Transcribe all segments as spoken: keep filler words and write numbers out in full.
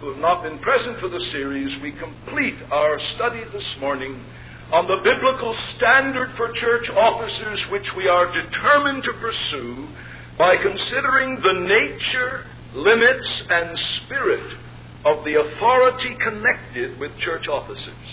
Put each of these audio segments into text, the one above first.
who have not been present for the series, we complete our study this morning on the biblical standard for church officers, which we are determined to pursue by considering the nature, limits, and spirit of the authority connected with church officers.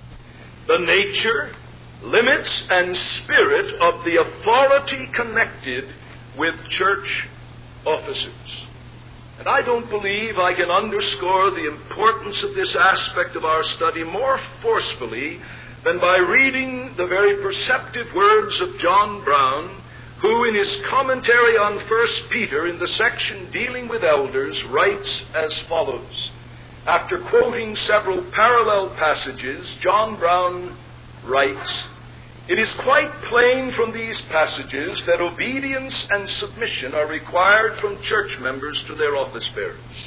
The nature, limits, and spirit of the authority connected with church officers. And I don't believe I can underscore the importance of this aspect of our study more forcefully than by reading the very perceptive words of John Brown, who in his commentary on First Peter in the section dealing with elders writes as follows. After quoting several parallel passages, John Brown writes, "It is quite plain from these passages that obedience and submission are required from church members to their office bearers.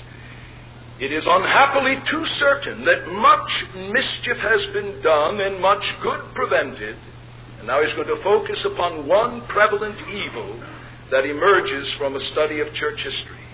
It is unhappily too certain that much mischief has been done and much good prevented." And now he's going to focus upon one prevalent evil that emerges from a study of church history.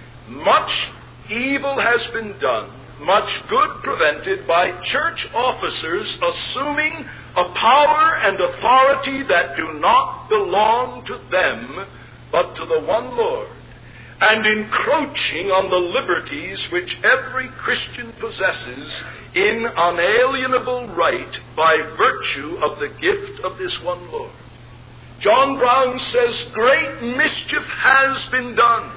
Much evil has been done, much good prevented by church officers assuming a power and authority that do not belong to them, but to the one Lord, and encroaching on the liberties which every Christian possesses in unalienable right by virtue of the gift of this one Lord. John Brown says, great mischief has been done.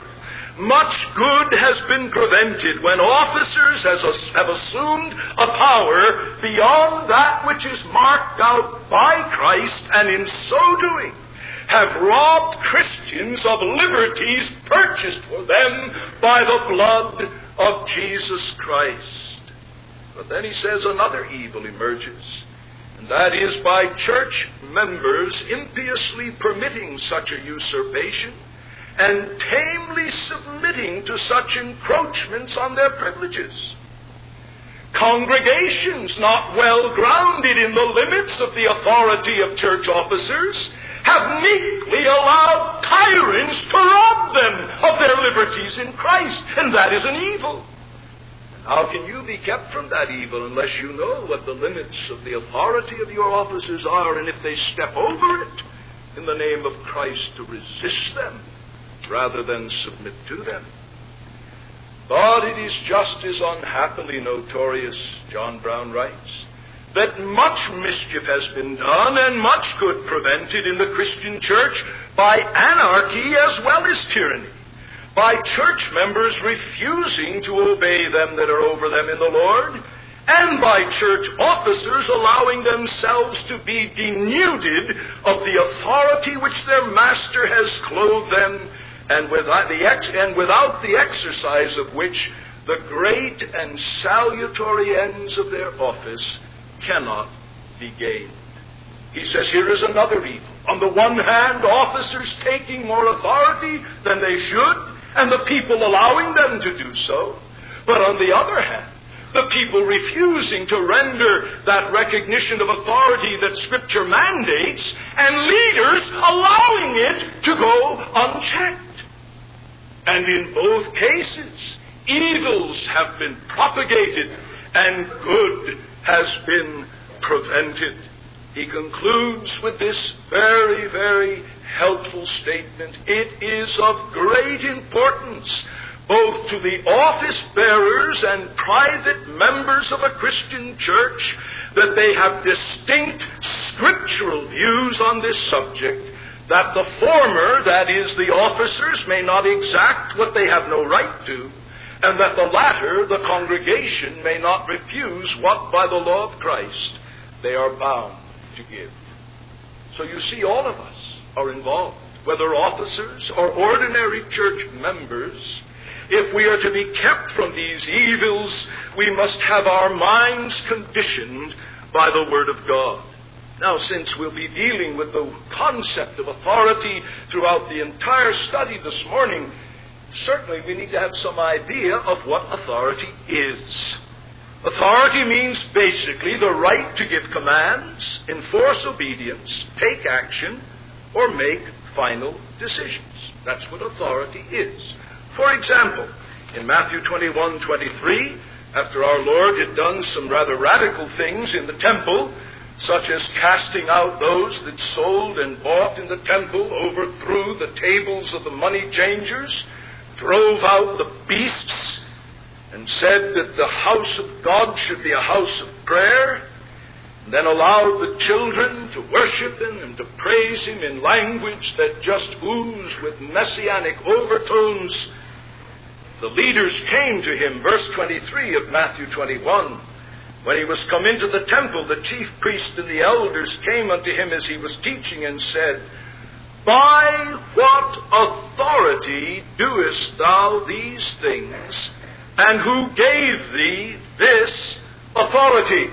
Much good has been prevented when officers have assumed a power beyond that which is marked out by Christ, and in so doing have robbed Christians of liberties purchased for them by the blood of Jesus Christ. But then he says another evil emerges, and that is by church members impiously permitting such a usurpation and tamely submitting to such encroachments on their privileges. Congregations not well grounded in the limits of the authority of church officers have meekly allowed tyrants to rob them of their liberties in Christ, and that is an evil. How can you be kept from that evil unless you know what the limits of the authority of your officers are, and if they step over it, in the name of Christ, to resist them rather than submit to them? But it is just as unhappily notorious, John Brown writes, that much mischief has been done and much good prevented in the Christian church by anarchy as well as tyranny, by church members refusing to obey them that are over them in the Lord, and by church officers allowing themselves to be denuded of the authority which their master has clothed them, and without the, ex- and without the exercise of which the great and salutary ends of their office cannot be gained. He says here is another evil. On the one hand, officers taking more authority than they should, and the people allowing them to do so. But on the other hand, the people refusing to render that recognition of authority that Scripture mandates, and leaders allowing it to go unchecked. And in both cases, evils have been propagated and good has been prevented. He concludes with this very, very helpful statement. It is of great importance both to the office bearers and private members of a Christian church that they have distinct scriptural views on this subject, that the former, that is, the officers, may not exact what they have no right to, and that the latter, the congregation, may not refuse what, by the law of Christ, they are bound to give. So you see, all of us are involved, whether officers or ordinary church members. If we are to be kept from these evils, we must have our minds conditioned by the Word of God. Now, since we'll be dealing with the concept of authority throughout the entire study this morning, certainly we need to have some idea of what authority is. Authority means basically the right to give commands, enforce obedience, take action, or make final decisions. That's what authority is. For example, In Matthew twenty-one twenty-three, after our Lord had done some rather radical things in the temple, such as casting out those that sold and bought in the temple, overthrew the tables of the money changers, drove out the beasts, and said that the house of God should be a house of prayer, and then allowed the children to worship Him and to praise Him in language that just oozed with messianic overtones, the leaders came to Him, verse twenty-three of Matthew twenty-one. When He was come into the temple, the chief priests and the elders came unto Him as He was teaching and said, By what authority doest thou these things, and who gave thee this authority?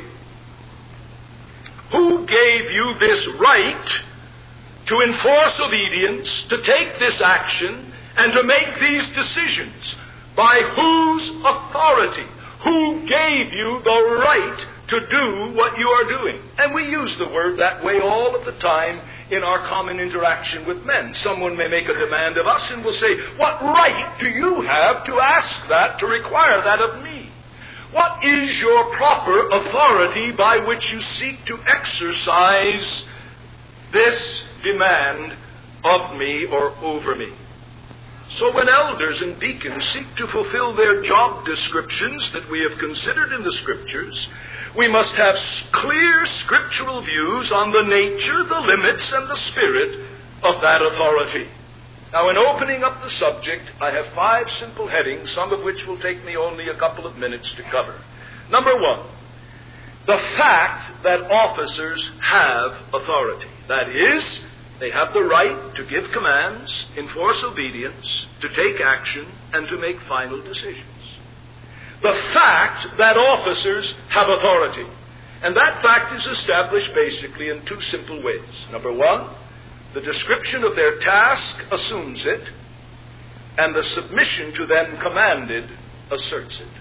Who gave you this right to enforce obedience, to take this action, and to make these decisions? By whose authority? Who gave you the right to do what you are doing? And we use the word that way all of the time in our common interaction with men. Someone may make a demand of us and we'll say, what right do you have to ask that, to require that of me? What is your proper authority by which you seek to exercise this demand of me or over me? So when elders and deacons seek to fulfill their job descriptions that we have considered in the Scriptures, we must have clear scriptural views on the nature, the limits, and the spirit of that authority. Now, in opening up the subject, I have five simple headings, some of which will take me only a couple of minutes to cover. Number one, the fact that officers have authority. That is, they have the right to give commands, enforce obedience, to take action, and to make final decisions. The fact that officers have authority. And that fact is established basically in two simple ways. Number one, the description of their task assumes it, and the submission to them commanded asserts it.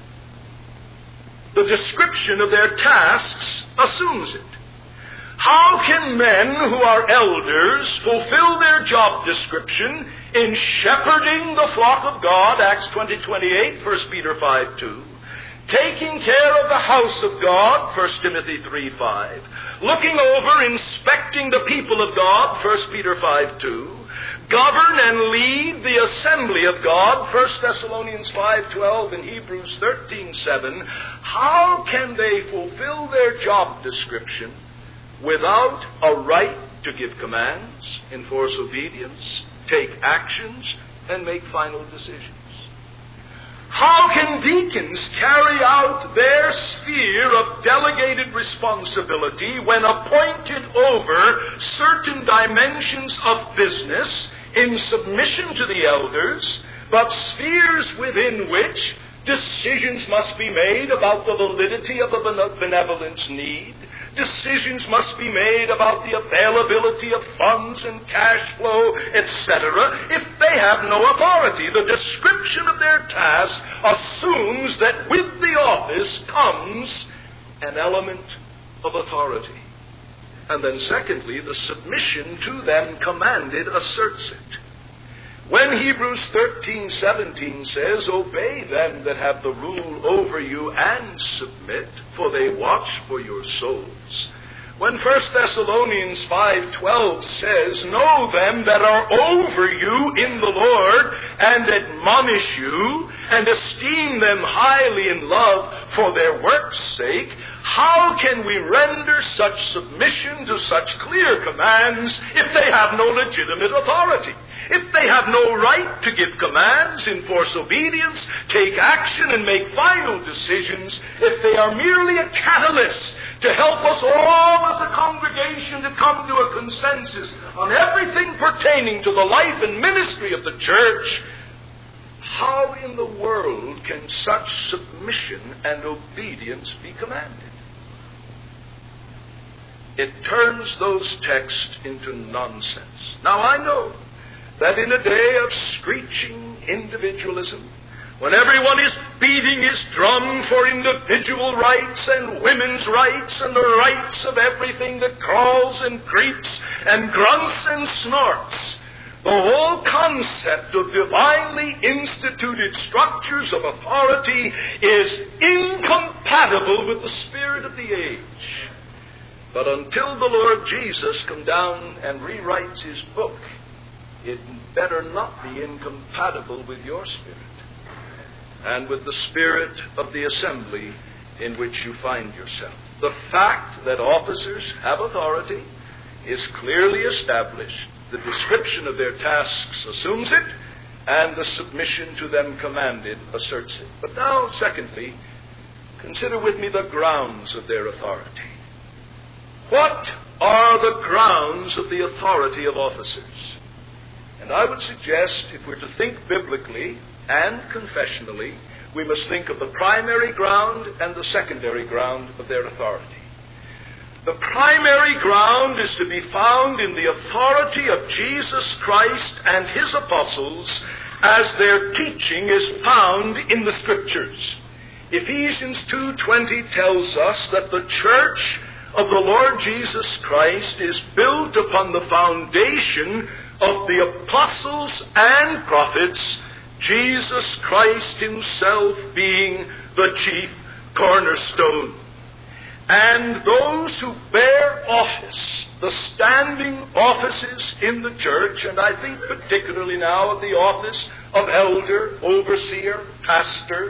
The description of their tasks assumes it. How can men who are elders fulfill their job description in shepherding the flock of God, Acts twenty twenty-eight, First Peter five two, taking care of the house of God, First Timothy three five, looking over, inspecting the people of God, First Peter five two, govern and lead the assembly of God, First Thessalonians five twelve and Hebrews thirteen seven, how can they fulfill their job description without a right to give commands, enforce obedience, take actions, and make final decisions? How can deacons carry out their sphere of delegated responsibility when appointed over certain dimensions of business in submission to the elders, but spheres within which decisions must be made about the validity of a benevolence need, decisions must be made about the availability of funds and cash flow, et cetera, if they have no authority? The description of their task assumes that with the office comes an element of authority. And then secondly, the submission to them commanded asserts it. When Hebrews thirteen seventeen says, Obey them that have the rule over you and submit, for they watch for your souls. When First Thessalonians five twelve says, Know them that are over you in the Lord, and admonish you, and esteem them highly in love for their work's sake, how can we render such submission to such clear commands if they have no legitimate authority? If they have no right to give commands, enforce obedience, take action, and make final decisions, if they are merely a catalyst to help us all as a congregation to come to a consensus on everything pertaining to the life and ministry of the church, how in the world can such submission and obedience be commanded? It turns those texts into nonsense. Now I know that in a day of screeching individualism, when everyone is beating his drum for individual rights and women's rights and the rights of everything that crawls and creeps and grunts and snorts, The whole concept of divinely instituted structures of authority is incompatible with the spirit of the age. But until the Lord Jesus comes down and rewrites his book, it better not be incompatible with your spirit and with the spirit of the assembly in which you find yourself. The fact that officers have authority is clearly established. The description of their tasks assumes it, and the submission to them commanded asserts it. But now, secondly, consider with me the grounds of their authority. What are the grounds of the authority of officers? And I would suggest, if we're to think biblically and confessionally, we must think of the primary ground and the secondary ground of their authority. The primary ground is to be found in the authority of Jesus Christ and his apostles as their teaching is found in the Scriptures. Ephesians two twenty tells us that the church of the Lord Jesus Christ is built upon the foundation of the apostles and prophets, Jesus Christ himself being the chief cornerstone. And those who bear office, the standing offices in the church, and I think particularly now of the office of elder, overseer, pastor,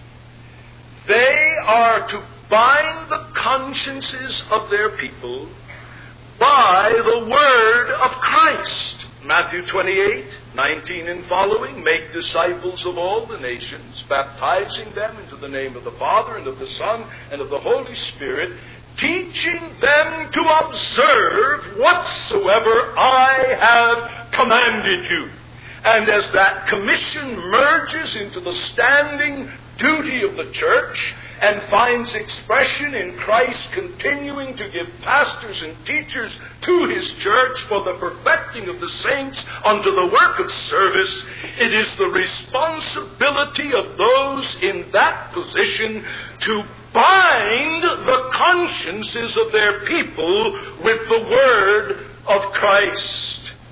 they are to bind the consciences of their people by the word of Christ. Matthew twenty-eight, nineteen and following, make disciples of all the nations, baptizing them into the name of the Father and of the Son and of the Holy Spirit, teaching them to observe whatsoever I have commanded you. And as that commission merges into the standing duty of the church and finds expression in Christ continuing to give pastors and teachers to his church for the perfecting of the saints unto the work of service, it is the responsibility of those in that position to bind the consciences of their people with the word of Christ.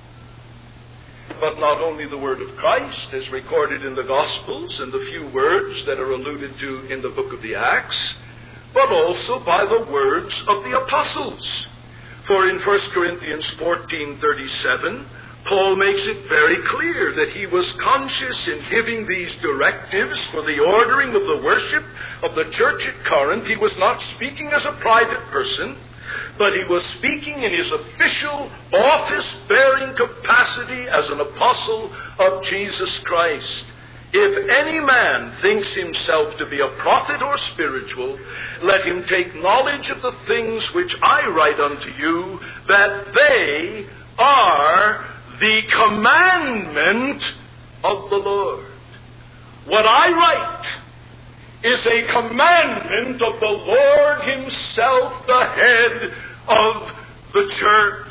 But not only the word of Christ as recorded in the Gospels and the few words that are alluded to in the book of the Acts, but also by the words of the apostles. For in First Corinthians fourteen thirty-seven, Paul makes it very clear that he was conscious in giving these directives for the ordering of the worship of the church at Corinth. He was not speaking as a private person, but he was speaking in his official office-bearing capacity as an apostle of Jesus Christ. If any man thinks himself to be a prophet or spiritual, let him take knowledge of the things which I write unto you, that they are the commandment of the Lord. What I write is a commandment of the Lord himself, the head of the church.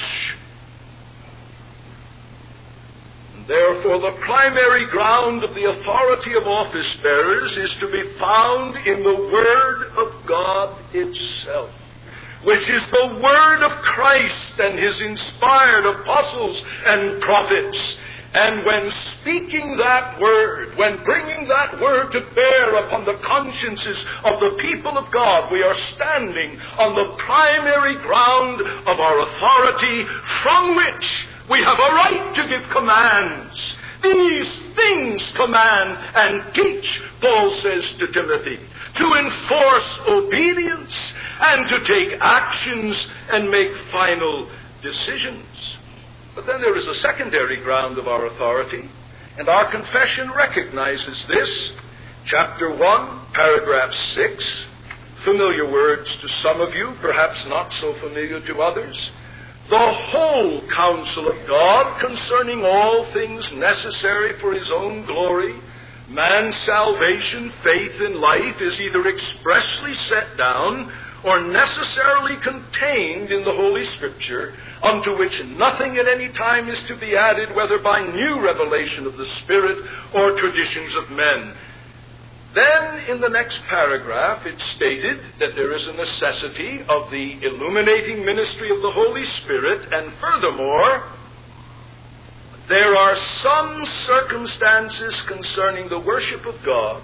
Therefore, the primary ground of the authority of office bearers is to be found in the Word of God itself, which is the Word of Christ and his inspired apostles and prophets. And when speaking that word, when bringing that word to bear upon the consciences of the people of God, we are standing on the primary ground of our authority, from which we have a right to give commands. These things command and teach, Paul says to Timothy, to enforce obedience and to take actions and make final decisions. But then there is a secondary ground of our authority, and our confession recognizes this. Chapter one, paragraph six, familiar words to some of you, perhaps not so familiar to others. The whole counsel of God concerning all things necessary for his own glory, man's salvation, faith, and life is either expressly set down or necessarily contained in the Holy Scripture, unto which nothing at any time is to be added, whether by new revelation of the Spirit or traditions of men. Then, in the next paragraph, it's stated that there is a necessity of the illuminating ministry of the Holy Spirit, and furthermore, there are some circumstances concerning the worship of God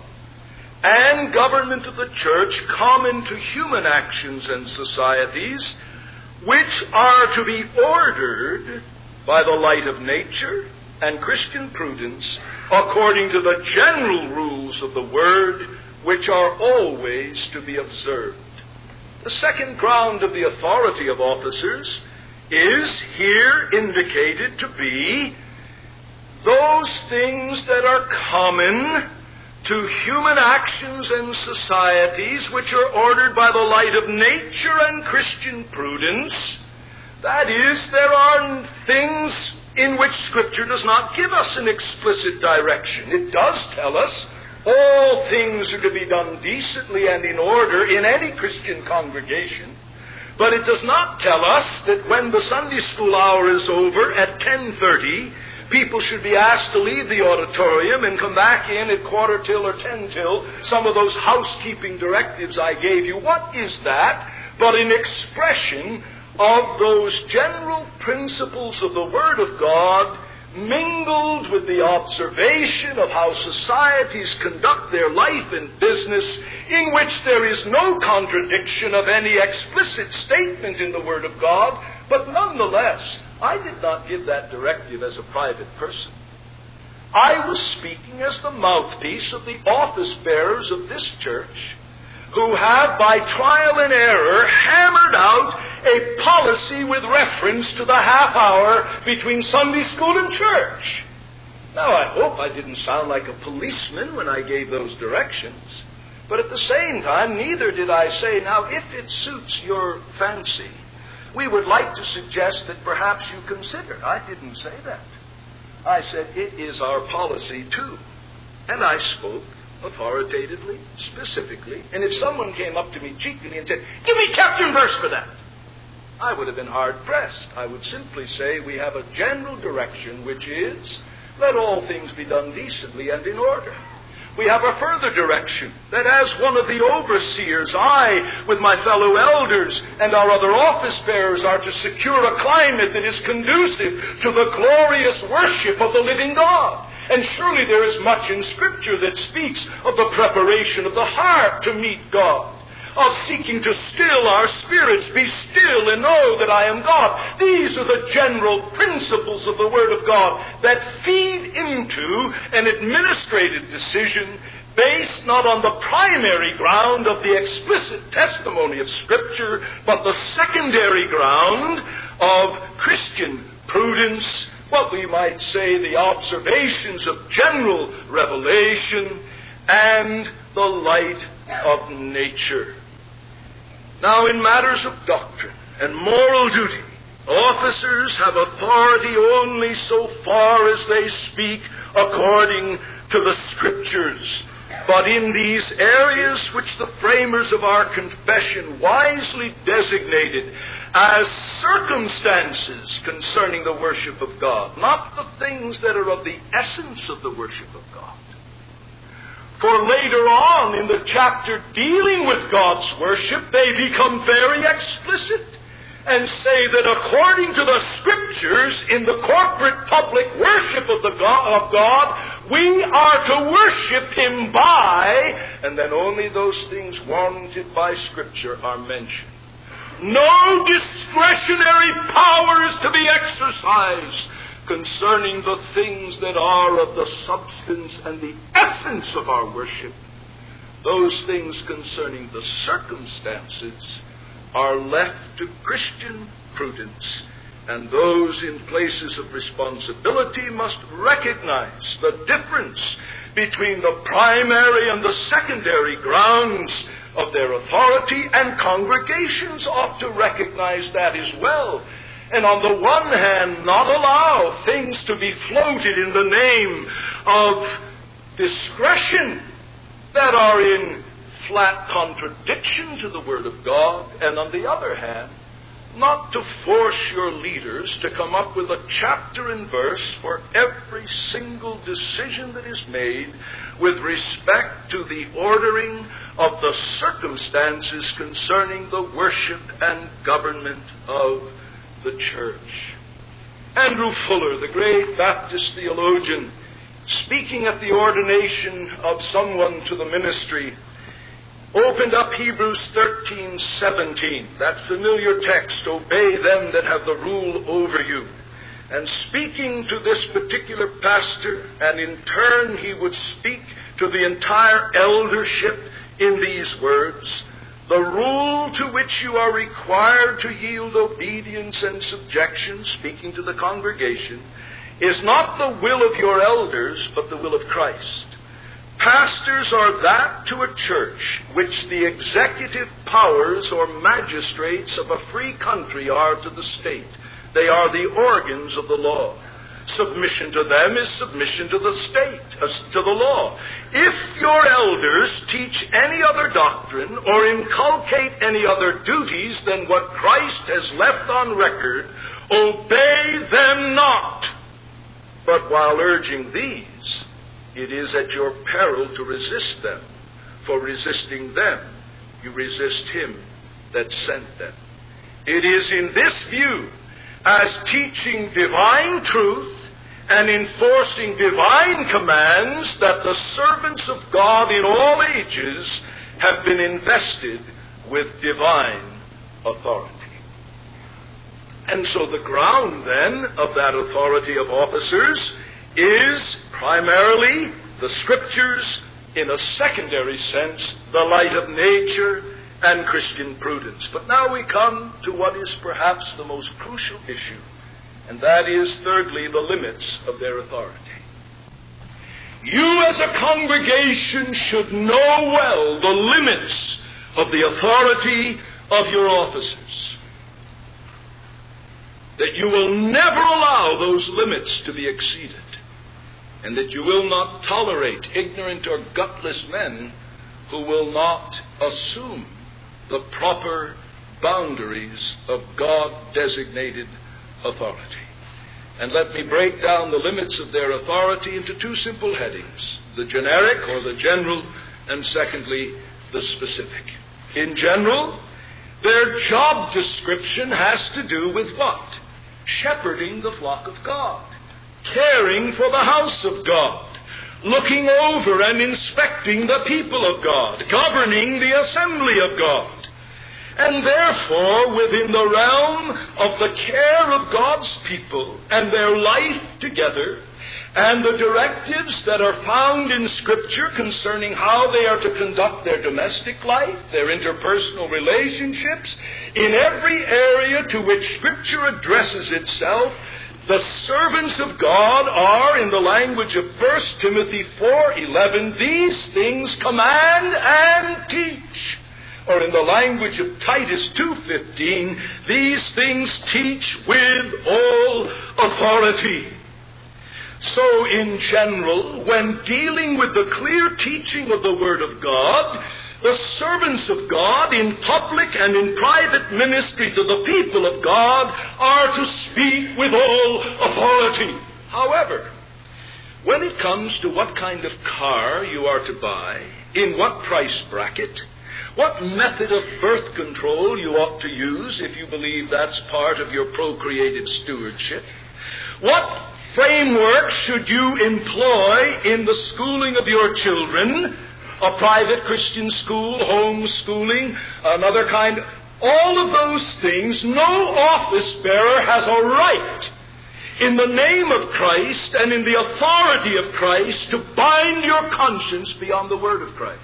and government of the church common to human actions and societies, which are to be ordered by the light of nature and Christian prudence according to the general rules of the Word, which are always to be observed. The second ground of the authority of officers is here indicated to be those things that are common to human actions and societies which are ordered by the light of nature and Christian prudence. That is, there are things in which Scripture does not give us an explicit direction. It does tell us all things are to be done decently and in order in any Christian congregation. But it does not tell us that when the Sunday school hour is over at ten thirty, people should be asked to leave the auditorium and come back in at quarter till or ten till, some of those housekeeping directives I gave you. What is that but an expression of those general principles of the Word of God mingled with the observation of how societies conduct their life and business, in which there is no contradiction of any explicit statement in the Word of God, but nonetheless, I did not give that directive as a private person. I was speaking as the mouthpiece of the office bearers of this church, who have, by trial and error, hammered out a policy with reference to the half hour between Sunday school and church. Now, I hope I didn't sound like a policeman when I gave those directions, but at the same time, neither did I say, now, if it suits your fancy, we would like to suggest that perhaps you consider. I didn't say that. I said, it is our policy too. And I spoke authoritatively, specifically. And if someone came up to me cheekily and said, give me chapter and verse for that, I would have been hard-pressed. I would simply say we have a general direction, which is, let all things be done decently and in order. We have a further direction, that as one of the overseers, I, with my fellow elders and our other office bearers, are to secure a climate that is conducive to the glorious worship of the living God. And surely there is much in Scripture that speaks of the preparation of the heart to meet God, of seeking to still our spirits, be still and know that I am God. These are the general principles of the Word of God that feed into an administrative decision based not on the primary ground of the explicit testimony of Scripture, but the secondary ground of Christian prudence, what we might say the observations of general revelation and the light of nature. Now, in matters of doctrine and moral duty, officers have authority only so far as they speak according to the Scriptures. But in these areas which the framers of our confession wisely designated as circumstances concerning the worship of God, not the things that are of the essence of the worship of God. For later on in the chapter dealing with God's worship, they become very explicit and say that according to the Scriptures, in the corporate public worship of the God, of God, we are to worship Him by, and then only those things warranted by Scripture are mentioned. No discretionary power is to be exercised concerning the things that are of the substance and the essence of our worship. Those things concerning the circumstances are left to Christian prudence, and those in places of responsibility must recognize the difference between the primary and the secondary grounds of their authority, and congregations ought to recognize that as well. And on the one hand, not allow things to be floated in the name of discretion that are in flat contradiction to the Word of God, and on the other hand, not to force your leaders to come up with a chapter and verse for every single decision that is made with respect to the ordering of the circumstances concerning the worship and government of the church. Andrew Fuller, the great Baptist theologian, speaking at the ordination of someone to the ministry, opened up Hebrews thirteen seventeen, that familiar text, obey them that have the rule over you. And speaking to this particular pastor, and in turn he would speak to the entire eldership in these words, the rule to which you are required to yield obedience and subjection, speaking to the congregation, is not the will of your elders, but the will of Christ. Pastors are that to a church which the executive powers or magistrates of a free country are to the state. They are the organs of the law. Submission to them is submission to the state, uh, to the law. If your elders teach any other doctrine or inculcate any other duties than what Christ has left on record, obey them not. But while urging these, it is at your peril to resist them. For resisting them, you resist him that sent them. It is in this view, as teaching divine truth and enforcing divine commands, that the servants of God in all ages have been invested with divine authority. And so the ground then of that authority of officers is primarily the Scriptures, in a secondary sense, the light of nature and Christian prudence. But now we come to what is perhaps the most crucial issue, and that is, thirdly, the limits of their authority. You as a congregation should know well the limits of the authority of your officers, that you will never allow those limits to be exceeded, and that you will not tolerate ignorant or gutless men who will not assume the proper boundaries of God-designated authority. And let me break down the limits of their authority into two simple headings: the generic or the general, and secondly, the specific. In general, their job description has to do with what? Shepherding the flock of God, caring for the house of God, looking over and inspecting the people of God, governing the assembly of God. And therefore, within the realm of the care of God's people and their life together, and the directives that are found in Scripture concerning how they are to conduct their domestic life, their interpersonal relationships, in every area to which Scripture addresses itself, the servants of God are, in the language of First Timothy four eleven, these things command and teach. Or in the language of Titus two fifteen, these things teach with all authority. So in general, when dealing with the clear teaching of the Word of God, the servants of God in public and in private ministry to the people of God are to speak with all authority. However, when it comes to what kind of car you are to buy, in what price bracket, what method of birth control you ought to use if you believe that's part of your procreative stewardship, what framework should you employ in the schooling of your children, a private Christian school, home schooling, another kind, all of those things, no office bearer has a right in the name of Christ and in the authority of Christ to bind your conscience beyond the word of Christ.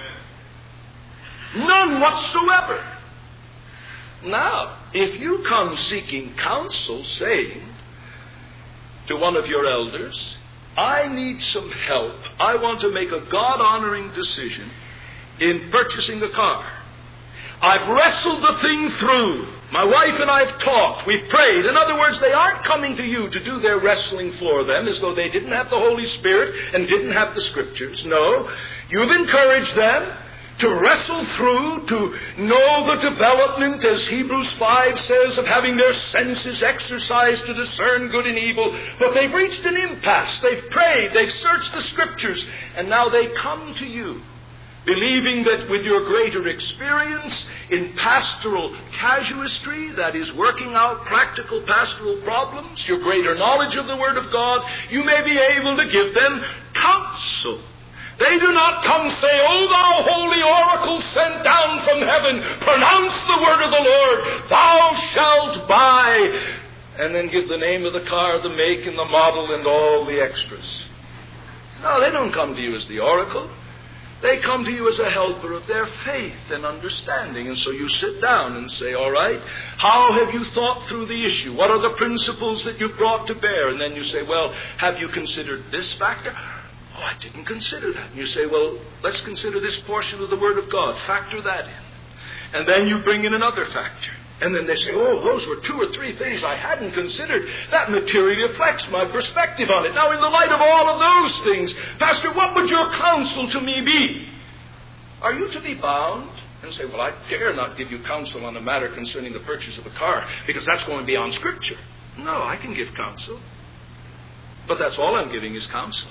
None whatsoever. Now, if you come seeking counsel, saying to one of your elders, I need some help, I want to make a God-honoring decision in purchasing a car. I've wrestled the thing through. My wife and I have talked. We've prayed. In other words, they aren't coming to you to do their wrestling for them as though they didn't have the Holy Spirit and didn't have the Scriptures. No, you've encouraged them to wrestle through, to know the development, as Hebrews five says, of having their senses exercised to discern good and evil. But they've reached an impasse. They've prayed. They've searched the Scriptures. And now they come to you believing that with your greater experience in pastoral casuistry, that is, working out practical pastoral problems, your greater knowledge of the Word of God, you may be able to give them counsel. They do not come say, "O thou holy oracle sent down from heaven, pronounce the word of the Lord, thou shalt buy," and then give the name of the car, the make and the model and all the extras. No, they don't come to you as the oracle. They come to you as a helper of their faith and understanding. And so you sit down and say, "All right, how have you thought through the issue? What are the principles that you've brought to bear?" And then you say, "Well, have you considered this factor?" "Oh, I didn't consider that." And you say, "Well, let's consider this portion of the Word of God. Factor that in." And then you bring in another factor. And then they say, "Oh, those were two or three things I hadn't considered. That materially affects my perspective on it. Now, in the light of all of those things, Pastor, what would your counsel to me be?" Are you to be bound and say, "Well, I dare not give you counsel on a matter concerning the purchase of a car, because that's going beyond Scripture"? No, I can give counsel. But that's all I'm giving is counsel.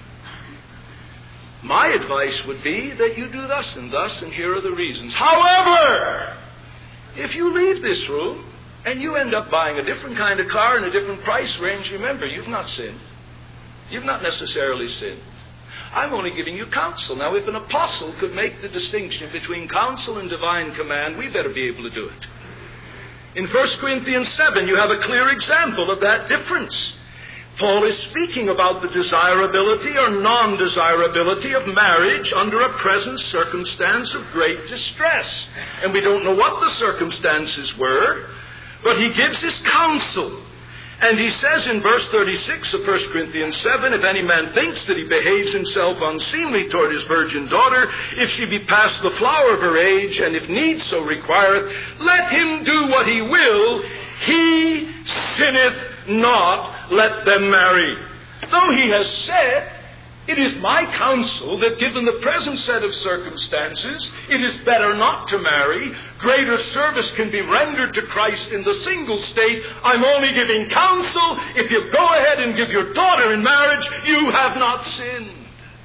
My advice would be that you do thus and thus, and here are the reasons. However, if you leave this room and you end up buying a different kind of car in a different price range, remember, you've not sinned. You've not necessarily sinned. I'm only giving you counsel. Now, if an apostle could make the distinction between counsel and divine command, we better be able to do it. In First Corinthians seven, you have a clear example of that difference. Paul is speaking about the desirability or non-desirability of marriage under a present circumstance of great distress. And we don't know what the circumstances were, but he gives his counsel. And he says in verse thirty-six of First Corinthians seven, "If any man thinks that he behaves himself unseemly toward his virgin daughter, if she be past the flower of her age, and if need so requireth, let him do what he will, he sinneth not, let them marry." Though he has said, "It is my counsel that given the present set of circumstances, it is better not to marry. Greater service can be rendered to Christ in the single state. I'm only giving counsel. If you go ahead and give your daughter in marriage, you have not sinned."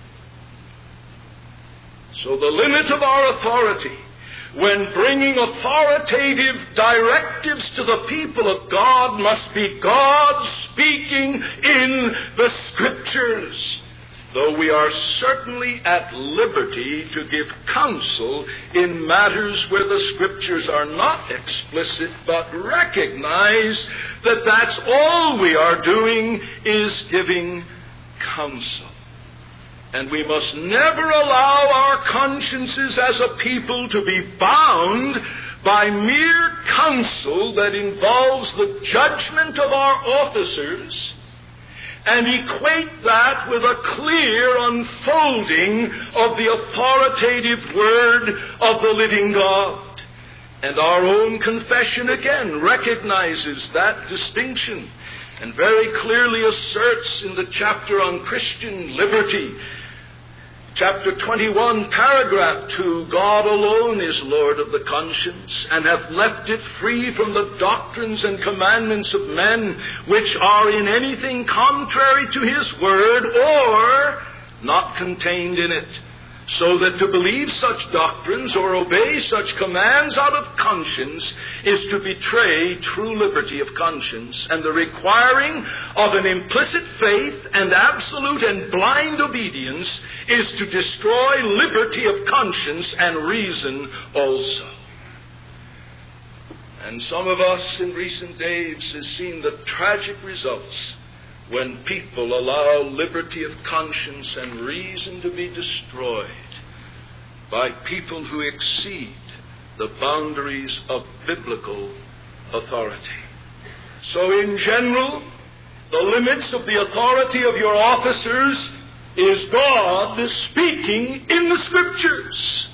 So the limit of our authority when bringing authoritative directives to the people of God must be God speaking in the Scriptures. Though we are certainly at liberty to give counsel in matters where the Scriptures are not explicit, but recognize that that's all we are doing is giving counsel. And we must never allow our consciences as a people to be bound by mere counsel that involves the judgment of our officers and equate that with a clear unfolding of the authoritative word of the living God. And our own confession again recognizes that distinction and very clearly asserts in the chapter on Christian liberty, chapter twenty-one, paragraph two, "God alone is Lord of the conscience, and hath left it free from the doctrines and commandments of men, which are in anything contrary to his word, or not contained in it. So that to believe such doctrines or obey such commands out of conscience is to betray true liberty of conscience, and the requiring of an implicit faith and absolute and blind obedience is to destroy liberty of conscience and reason also." And some of us in recent days has seen the tragic results when people allow liberty of conscience and reason to be destroyed by people who exceed the boundaries of biblical authority. So in general, the limits of the authority of your officers is God speaking in the Scriptures.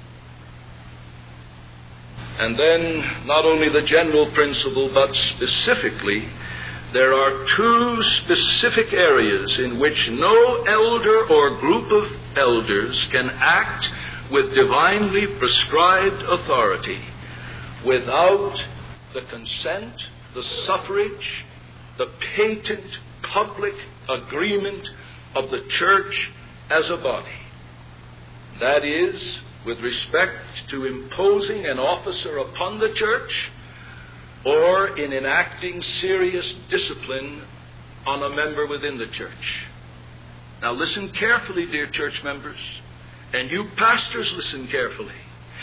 And then not only the general principle, but specifically, there are two specific areas in which no elder or group of elders can act with divinely prescribed authority without the consent, the suffrage, the patent public agreement of the church as a body. That is, with respect to imposing an officer upon the church or in enacting serious discipline on a member within the church. Now listen carefully, dear church members, and you pastors listen carefully.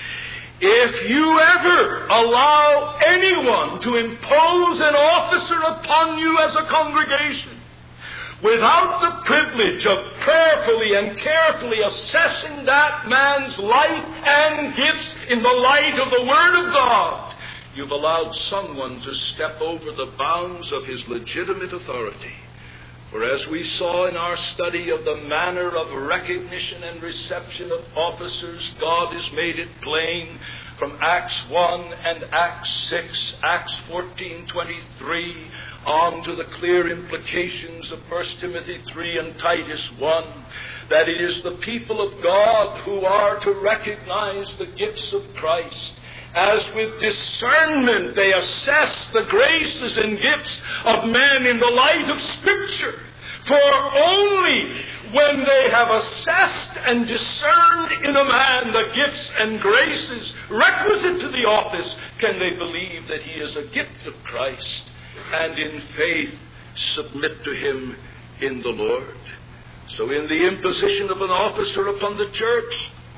If you ever allow anyone to impose an officer upon you as a congregation without the privilege of prayerfully and carefully assessing that man's life and gifts in the light of the Word of God, you've allowed someone to step over the bounds of his legitimate authority. For as we saw in our study of the manner of recognition and reception of officers, God has made it plain from Acts one and Acts six, Acts fourteen twenty-three, on to the clear implications of First Timothy three and Titus one, that it is the people of God who are to recognize the gifts of Christ. As with discernment they assess the graces and gifts of men in the light of Scripture. For only when they have assessed and discerned in a man the gifts and graces requisite to the office can they believe that he is a gift of Christ and in faith submit to him in the Lord. So in the imposition of an officer upon the church,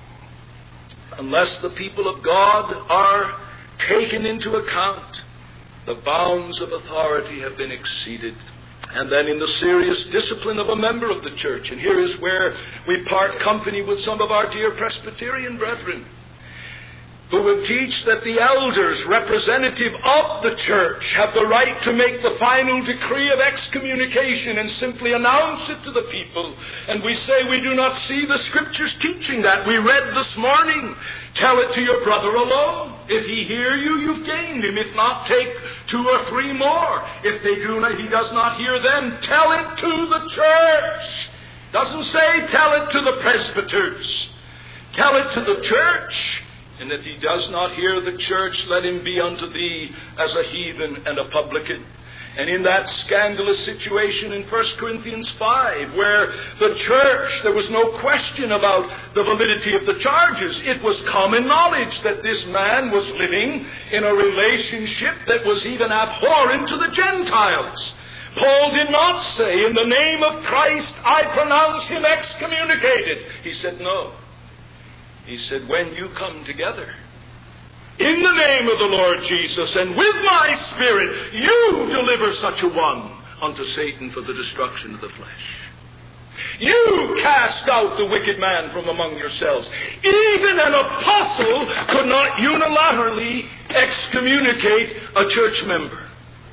unless the people of God are taken into account, the bounds of authority have been exceeded. And then in the serious discipline of a member of the church, and here is where we part company with some of our dear Presbyterian brethren, who would teach that the elders, representative of the church, have the right to make the final decree of excommunication and simply announce it to the people. And we say we do not see the Scriptures teaching that. We read this morning, tell it to your brother alone. If he hear you, you've gained him. If not, take two or three more. If they do not, he does not hear them, tell it to the church. Doesn't say tell it to the presbyters. Tell it to the church. And if he does not hear the church, let him be unto thee as a heathen and a publican. And in that scandalous situation in First Corinthians five, where the church, there was no question about the validity of the charges. It was common knowledge that this man was living in a relationship that was even abhorrent to the Gentiles. Paul did not say, in the name of Christ, I pronounce him excommunicated. He said, no. He said, when you come together, in the name of the Lord Jesus, and with my Spirit, you deliver such a one unto Satan for the destruction of the flesh. You cast out the wicked man from among yourselves. Even an apostle could not unilaterally excommunicate a church member.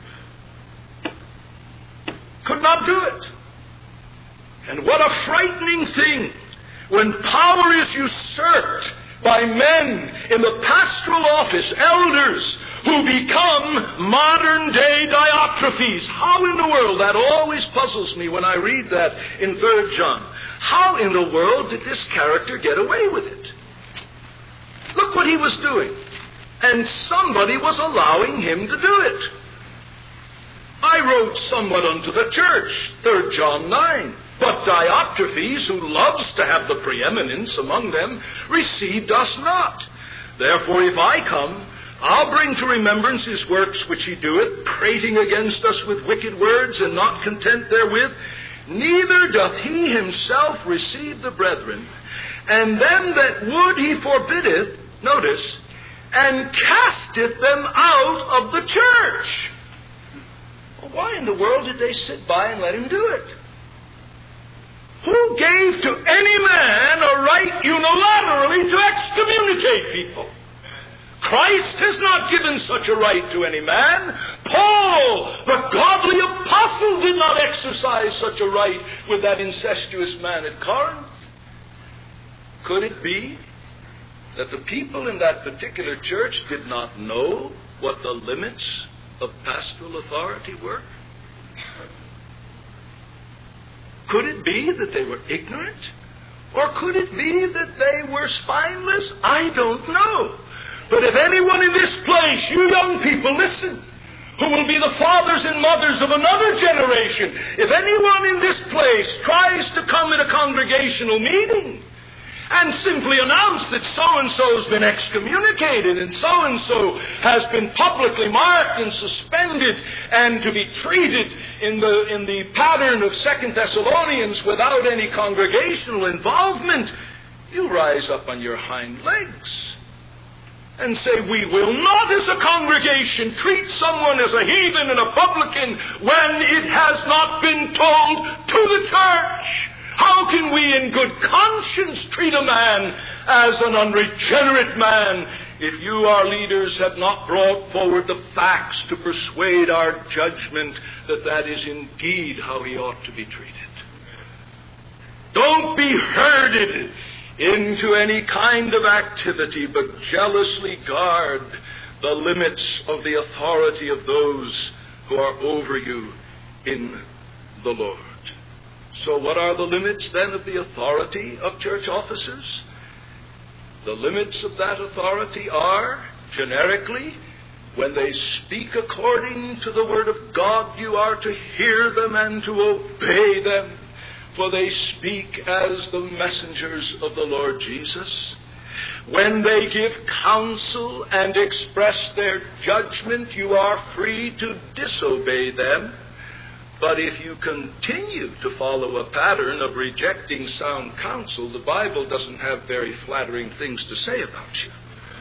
Could not do it. And what a frightening thing when power is usurped by men in the pastoral office, elders, who become modern-day Diotrephes. How in the world? That always puzzles me when I read that in Third John. How in the world did this character get away with it? Look what he was doing. And somebody was allowing him to do it. I wrote somewhat unto the church, Third John nine. But Diotrephes, who loves to have the preeminence among them, received us not. Therefore, if I come, I'll bring to remembrance his works which he doeth, prating against us with wicked words, and not content therewith. Neither doth he himself receive the brethren, and them that would he forbiddeth, notice, and casteth them out of the church. Well, why in the world did they sit by and let him do it? Who gave to any man a right unilaterally to excommunicate people? Christ has not given such a right to any man. Paul, the godly apostle, did not exercise such a right with that incestuous man at Corinth. Could it be that the people in that particular church did not know what the limits of pastoral authority were? Could it be that they were ignorant? Or could it be that they were spineless? I don't know. But if anyone in this place, you young people, listen, who will be the fathers and mothers of another generation, if anyone in this place tries to come in a congregational meeting and simply announce that so-and-so has been excommunicated and so-and-so has been publicly marked and suspended and to be treated in the, in the pattern of Second Thessalonians without any congregational involvement, you rise up on your hind legs and say, we will not as a congregation treat someone as a heathen and a publican when it has not been told to the church. How can we in good conscience treat a man as an unregenerate man if you, our leaders, have not brought forward the facts to persuade our judgment that that is indeed how he ought to be treated? Don't be herded into any kind of activity, but jealously guard the limits of the authority of those who are over you in the Lord. So what are the limits then of the authority of church officers? The limits of that authority are, generically, when they speak according to the Word of God, you are to hear them and to obey them, for they speak as the messengers of the Lord Jesus. When they give counsel and express their judgment, you are free to disobey them. But if you continue to follow a pattern of rejecting sound counsel, the Bible doesn't have very flattering things to say about you.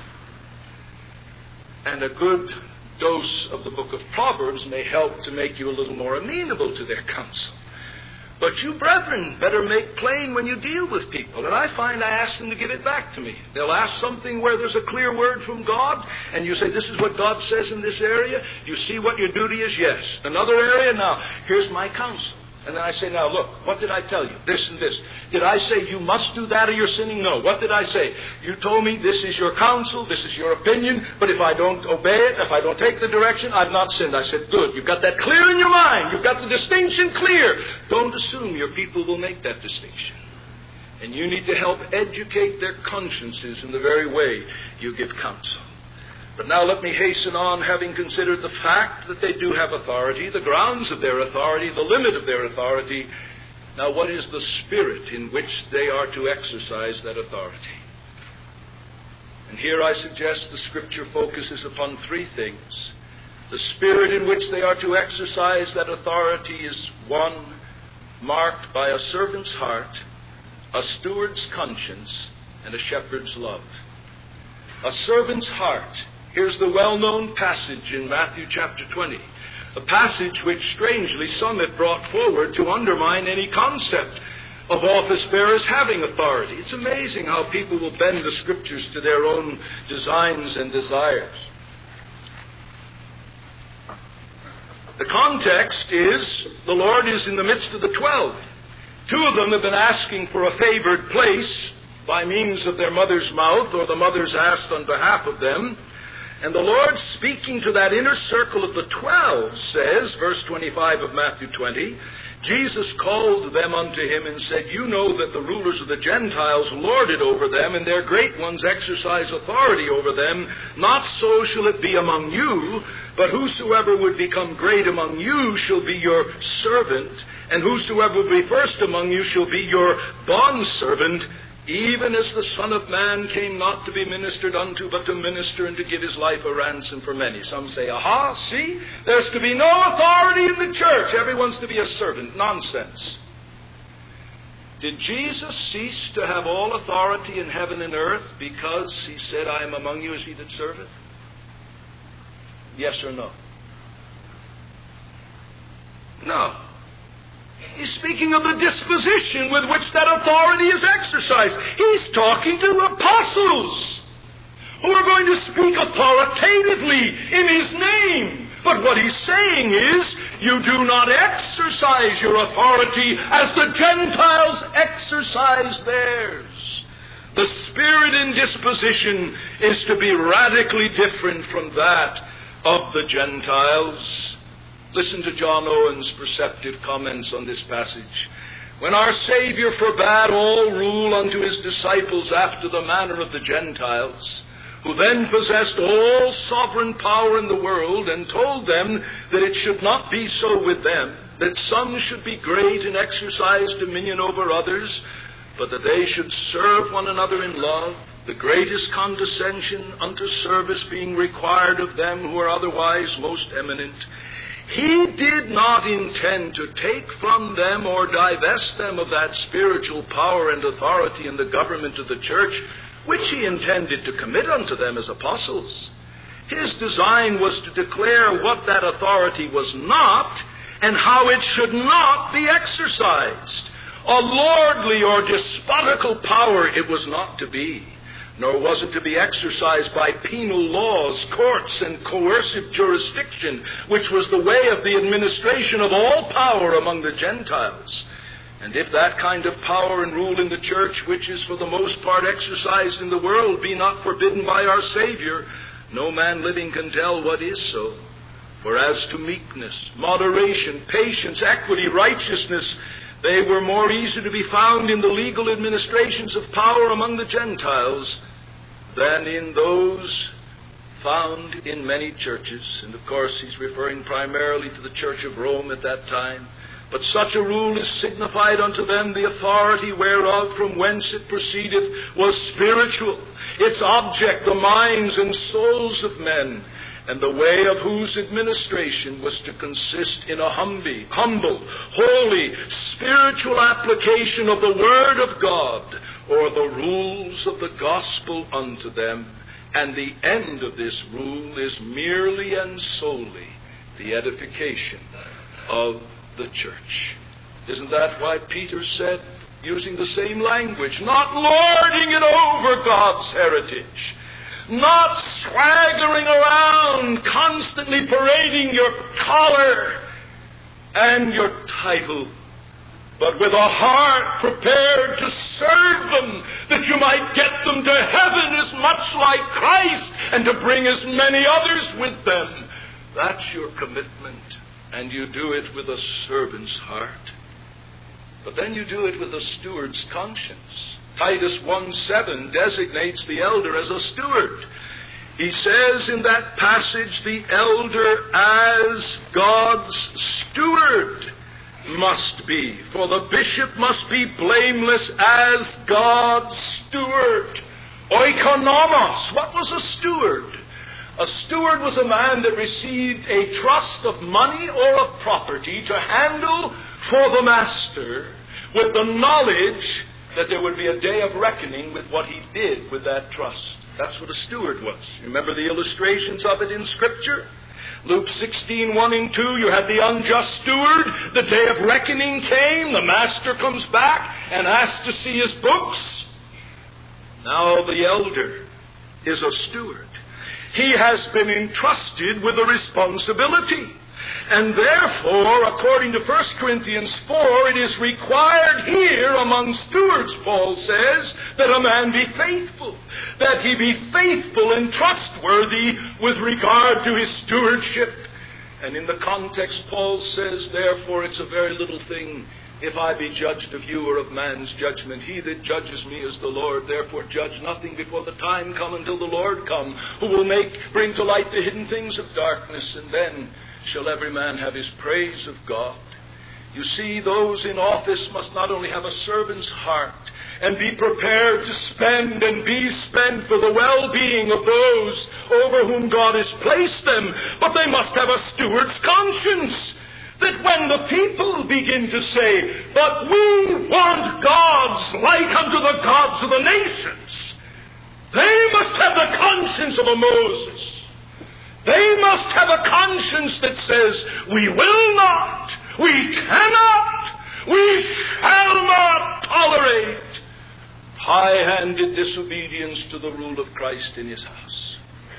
And a good dose of the book of Proverbs may help to make you a little more amenable to their counsel. But you, brethren, better make plain when you deal with people. And I find I ask them to give it back to me. They'll ask something where there's a clear word from God, and you say, this is what God says in this area. You see what your duty is? Yes. Another area? Now, here's my counsel. And then I say, now look, what did I tell you? This and this. Did I say you must do that or you're sinning? No. What did I say? You told me this is your counsel, this is your opinion, but if I don't obey it, if I don't take the direction, I've not sinned. I said, good. You've got that clear in your mind. You've got the distinction clear. Don't assume your people will make that distinction. And you need to help educate their consciences in the very way you give counsel. But now let me hasten on, having considered the fact that they do have authority, the grounds of their authority, the limit of their authority. Now, what is the spirit in which they are to exercise that authority? And here I suggest the Scripture focuses upon three things. The spirit in which they are to exercise that authority is, one, marked by a servant's heart, a steward's conscience, and a shepherd's love. A servant's heart. Here's the well-known passage in Matthew chapter twenty, a passage which, strangely, some have brought forward to undermine any concept of office bearers having authority. It's amazing how people will bend the Scriptures to their own designs and desires. The context is the Lord is in the midst of the twelve. Two of them have been asking for a favored place by means of their mother's mouth, or the mother's asked on behalf of them. And the Lord, speaking to that inner circle of the twelve, says, verse twenty-five of Matthew twenty, Jesus called them unto him and said, you know that the rulers of the Gentiles lord it over them, and their great ones exercise authority over them. Not so shall it be among you, but whosoever would become great among you shall be your servant, and whosoever will be first among you shall be your bondservant. Even as the Son of Man came not to be ministered unto, but to minister and to give his life a ransom for many. Some say, aha, see, there's to be no authority in the church. Everyone's to be a servant. Nonsense. Did Jesus cease to have all authority in heaven and earth because he said, I am among you as he that serveth? Yes or no? No. He's speaking of the disposition with which that authority is exercised. He's talking to apostles who are going to speak authoritatively in his name. But what he's saying is, you do not exercise your authority as the Gentiles exercise theirs. The spirit and disposition is to be radically different from that of the Gentiles. Listen to John Owen's perceptive comments on this passage. When our Savior forbade all rule unto his disciples after the manner of the Gentiles, who then possessed all sovereign power in the world, and told them that it should not be so with them, that some should be great and exercise dominion over others, but that they should serve one another in love, the greatest condescension unto service being required of them who are otherwise most eminent. He did not intend to take from them or divest them of that spiritual power and authority in the government of the church, which he intended to commit unto them as apostles. His design was to declare what that authority was not and how it should not be exercised. A lordly or despotical power it was not to be, nor was it to be exercised by penal laws, courts, and coercive jurisdiction, which was the way of the administration of all power among the Gentiles. And if that kind of power and rule in the church, which is for the most part exercised in the world, be not forbidden by our Savior, no man living can tell what is so. For as to meekness, moderation, patience, equity, righteousness, they were more easy to be found in the legal administrations of power among the Gentiles than in those found in many churches. And of course, he's referring primarily to the Church of Rome at that time. But such a rule is signified unto them, the authority whereof from whence it proceedeth was spiritual, its object the minds and souls of men, and the way of whose administration was to consist in a humble, humble, holy, spiritual application of the Word of God, or the rules of the gospel unto them. And the end of this rule is merely and solely the edification of the church. Isn't that why Peter said, using the same language, not lording it over God's heritage, not swaggering around, constantly parading your collar and your title, but with a heart prepared to serve them, that you might get them to heaven as much like Christ and to bring as many others with them. That's your commitment, and you do it with a servant's heart. But then you do it with a steward's conscience. Titus one seven designates the elder as a steward. He says in that passage, the elder as God's steward must be, for the bishop must be blameless as God's steward. Oikonomos. What was a steward? A steward was a man that received a trust of money or of property to handle for the master, with the knowledge that there would be a day of reckoning with what he did with that trust. That's what a steward was. Remember the illustrations of it in Scripture? Luke sixteen, one and two, you had the unjust steward. The day of reckoning came. The master comes back and asks to see his books. Now the elder is a steward. He has been entrusted with a responsibility. And therefore, according to First Corinthians four, it is required here among stewards, Paul says, that a man be faithful, that he be faithful and trustworthy with regard to his stewardship. And in the context, Paul says, therefore, it's a very little thing if I be judged of you or of man's judgment. He that judges me is the Lord. Therefore judge nothing before the time come until the Lord come, who will make bring to light the hidden things of darkness, and then shall every man have his praise of God. You see, those in office must not only have a servant's heart and be prepared to spend and be spent for the well-being of those over whom God has placed them, but they must have a steward's conscience. That when the people begin to say, but we want gods like unto the gods of the nations, they must have the conscience of a Moses. They must have a conscience that says, we will not, we cannot, we shall not tolerate high-handed disobedience to the rule of Christ in his house.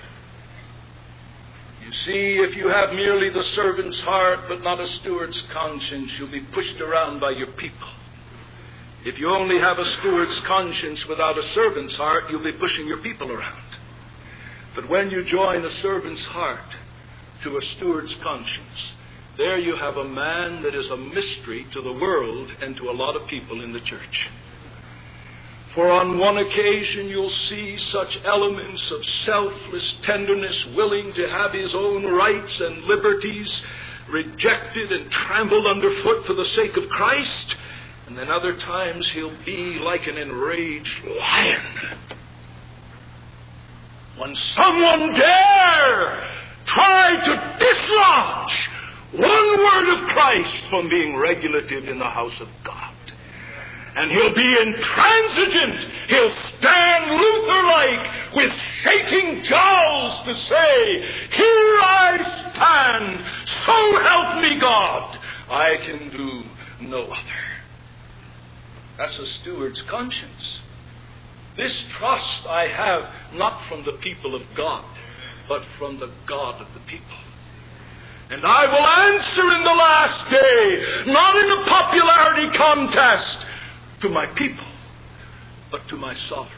You see, if you have merely the servant's heart but not a steward's conscience, you'll be pushed around by your people. If you only have a steward's conscience without a servant's heart, you'll be pushing your people around. But when you join a servant's heart to a steward's conscience, there you have a man that is a mystery to the world and to a lot of people in the church. For on one occasion you'll see such elements of selfless tenderness, willing to have his own rights and liberties rejected and trampled underfoot for the sake of Christ. And then other times he'll be like an enraged lion. When someone dare try to dislodge one word of Christ from being regulative in the house of God. And he'll be intransigent. He'll stand Luther-like with shaking jowls to say, here I stand, so help me God. I can do no other. That's a steward's conscience. This trust I have not from the people of God, but from the God of the people. And I will answer in the last day, not in a popularity contest to my people, but to my sovereign.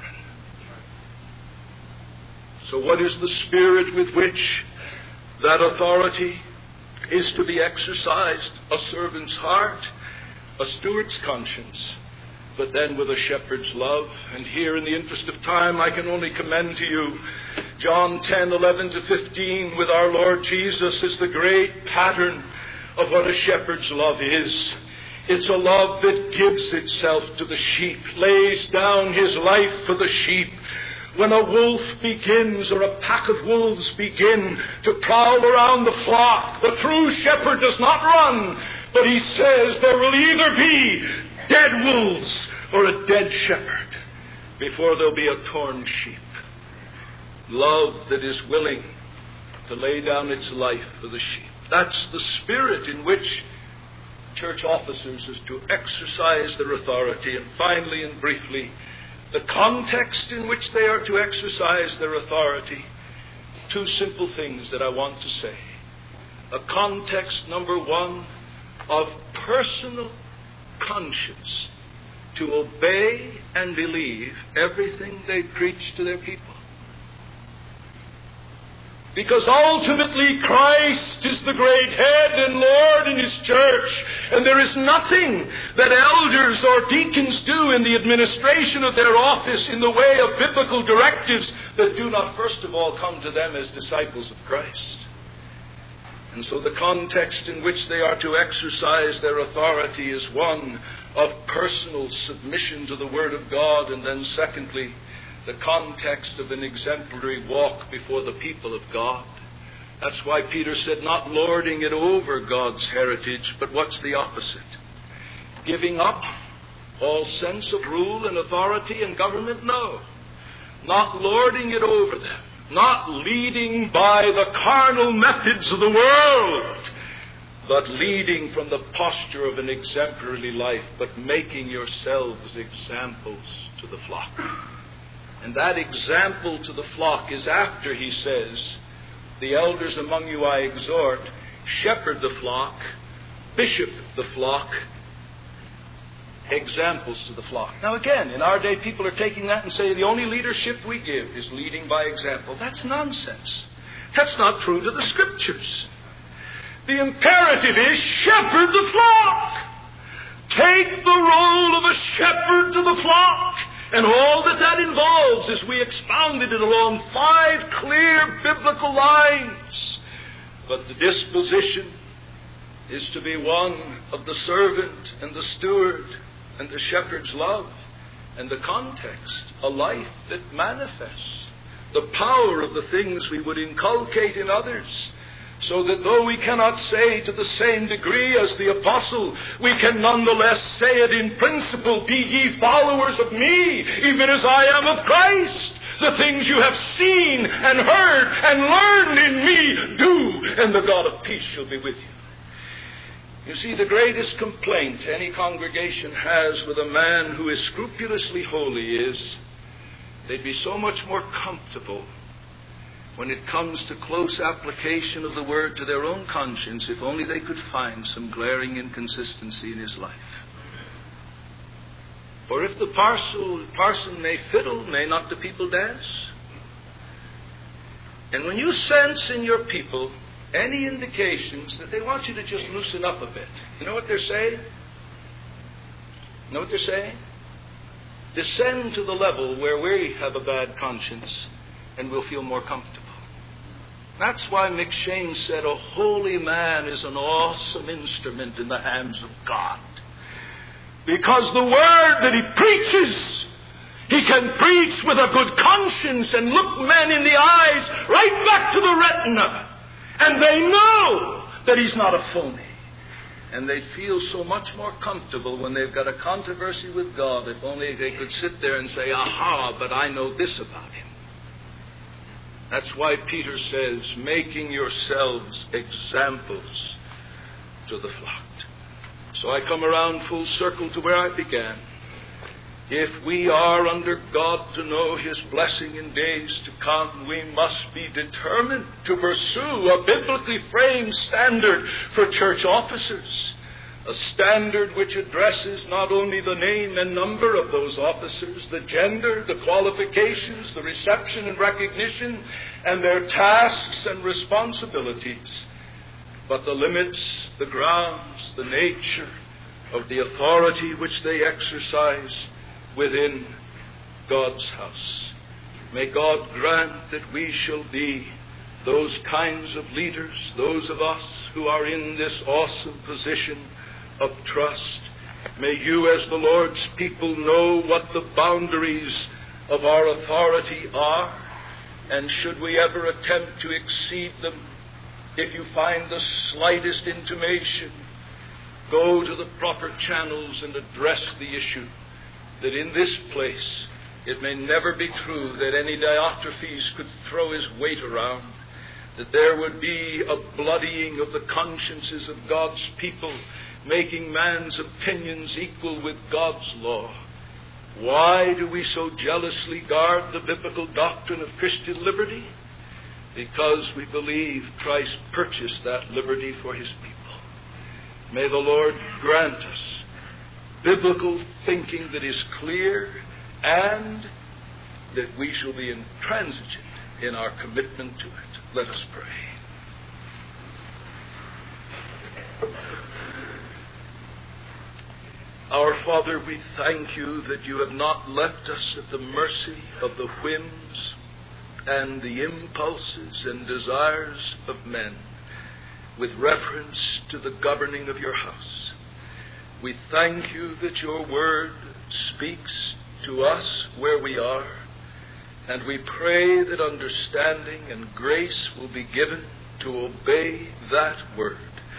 So what is the spirit with which that authority is to be exercised? A servant's heart, a steward's conscience, but then with a shepherd's love. And here, in the interest of time, I can only commend to you John ten, eleven to fifteen, with our Lord Jesus as the great pattern of what a shepherd's love is. It's a love that gives itself to the sheep, lays down his life for the sheep. When a wolf begins, or a pack of wolves begin to prowl around the flock, the true shepherd does not run, but he says there will either be dead wolves or a dead shepherd before there'll be a torn sheep. Love that is willing to lay down its life for the sheep. That's the spirit in which church officers is to exercise their authority. And finally and briefly, the context in which they are to exercise their authority. Two simple things that I want to say. A context, number one, of personal conscience, to obey and believe everything they preach to their people. Because ultimately Christ is the great head and Lord in His church, and there is nothing that elders or deacons do in the administration of their office in the way of biblical directives that do not first of all come to them as disciples of Christ. And so the context in which they are to exercise their authority is one of personal submission to the Word of God, and then secondly, the context of an exemplary walk before the people of God. That's why Peter said, not lording it over God's heritage, but what's the opposite? Giving up all sense of rule and authority and government? No. Not lording it over them. Not leading by the carnal methods of the world, but leading from the posture of an exemplary life, but making yourselves examples to the flock. And that example to the flock is after he says, the elders among you I exhort, shepherd the flock, bishop the flock, examples to the flock. Now again, in our day people are taking that and say the only leadership we give is leading by example. That's nonsense. That's not true to the Scriptures. The imperative is shepherd the flock. Take the role of a shepherd to the flock. And all that that involves, as we expounded it along five clear biblical lines. But the disposition is to be one of the servant and the steward and the shepherd's love. And the context, a life that manifests the power of the things we would inculcate in others. So that though we cannot say to the same degree as the apostle, we can nonetheless say it in principle, be ye followers of me, even as I am of Christ. The things you have seen and heard and learned in me, do, and the God of peace shall be with you. You see, the greatest complaint any congregation has with a man who is scrupulously holy is they'd be so much more comfortable when it comes to close application of the Word to their own conscience, if only they could find some glaring inconsistency in his life. For if the parcel, parson may fiddle, may not the people dance? And when you sense in your people any indications that they want you to just loosen up a bit, you know what they're saying? You know what they're saying? Descend to the level where we have a bad conscience and we'll feel more comfortable. That's why McShane said a holy man is an awesome instrument in the hands of God. Because the word that he preaches, he can preach with a good conscience and look men in the eyes right back to the retina. And they know that he's not a phony. And they feel so much more comfortable when they've got a controversy with God, if only they could sit there and say, aha, but I know this about him. That's why Peter says, making yourselves examples to the flock. So I come around full circle to where I began. If we are under God to know his blessing in days to come, we must be determined to pursue a biblically framed standard for church officers. A standard which addresses not only the name and number of those officers, the gender, the qualifications, the reception and recognition, and their tasks and responsibilities, but the limits, the grounds, the nature of the authority which they exercise within God's house. May God grant that we shall be those kinds of leaders, those of us who are in this awesome position of trust. May you, as the Lord's people, know what the boundaries of our authority are, and should we ever attempt to exceed them, if you find the slightest intimation, go to the proper channels and address the issue. That in this place it may never be true that any Diotrephes could throw his weight around, that there would be a bloodying of the consciences of God's people, making man's opinions equal with God's law. Why do we so jealously guard the biblical doctrine of Christian liberty? Because we believe Christ purchased that liberty for his people. May the Lord grant us biblical thinking that is clear, and that we shall be intransigent in our commitment to it. Let us pray. Our Father, we thank you that you have not left us at the mercy of the whims and the impulses and desires of men with reference to the governing of your house. We thank you that your word speaks to us where we are, and we pray that understanding and grace will be given to obey that word.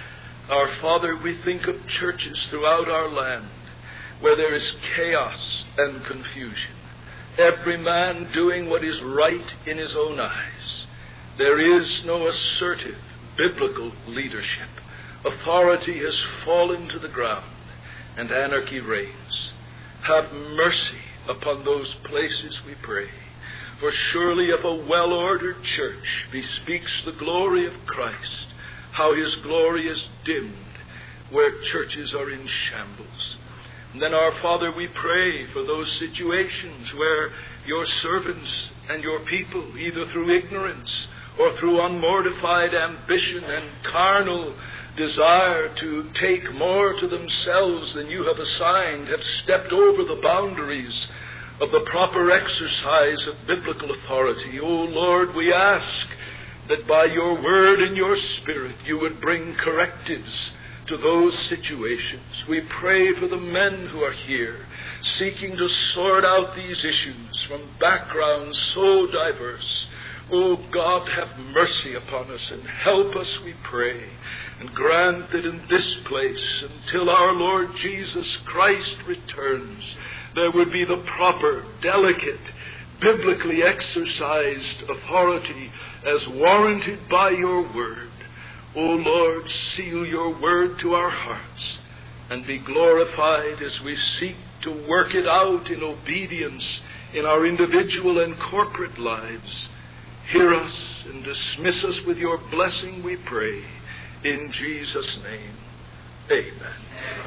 Our Father, we think of churches throughout our land where there is chaos and confusion, every man doing what is right in his own eyes. There is no assertive biblical leadership. Authority has fallen to the ground, and anarchy reigns. Have mercy upon those places, we pray. For surely if a well-ordered church bespeaks the glory of Christ, how his glory is dimmed where churches are in shambles. And then, our Father, we pray for those situations where your servants and your people, either through ignorance or through unmortified ambition and carnal desire to take more to themselves than you have assigned, have stepped over the boundaries of the proper exercise of biblical authority. O Lord, we ask that by your word and your spirit you would bring correctives to those situations. We pray for the men who are here, seeking to sort out these issues from backgrounds so diverse. O God, have mercy upon us and help us, we pray, and grant that in this place, until our Lord Jesus Christ returns, there would be the proper, delicate, biblically exercised authority as warranted by your word. O Lord, seal your word to our hearts and be glorified as we seek to work it out in obedience in our individual and corporate lives. Hear us and dismiss us with your blessing, we pray. In Jesus' name, amen.